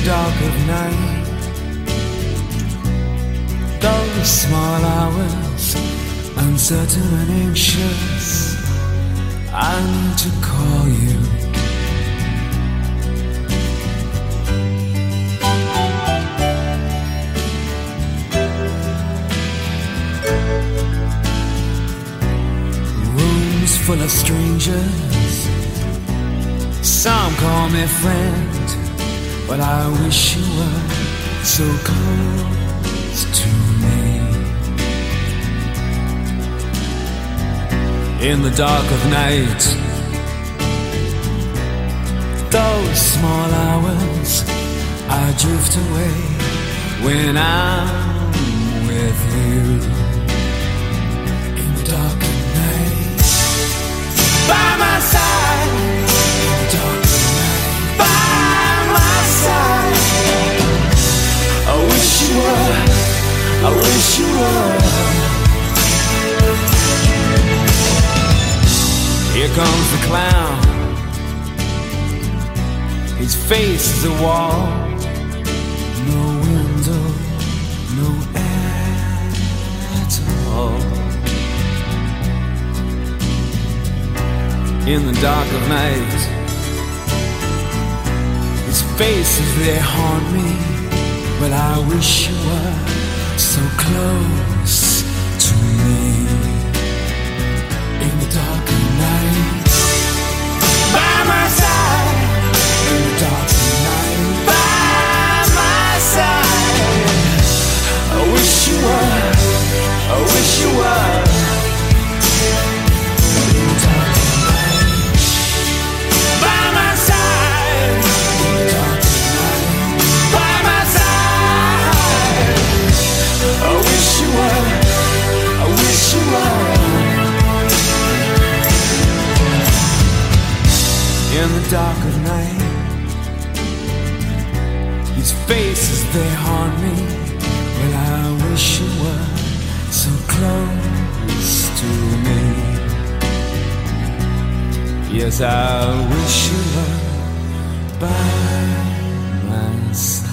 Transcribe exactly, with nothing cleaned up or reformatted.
dark of night, those small hours, uncertain and anxious, I need to call you. Rooms full of strangers, some call me friend, but I wish you were so close to me. In the dark of night, those small hours, I drift away when I'm with you. In the dark of night, by my side. In the dark of night, by my side. I wish you were, I wish you were. Here comes the clown, his face is a wall, no window, no air at all. In the dark of night, his faces, they haunt me, but I wish you were so close to me. In the dark of night, by my side. In the dark of night, by my side. I wish you were, I wish you were. In the dark of night, by my side. In the dark of night, by my side. I wish you were, I wish you were. In the dark of night, his faces, they haunt me, but I wish you were so close to me. Yes, I wish you were by my side.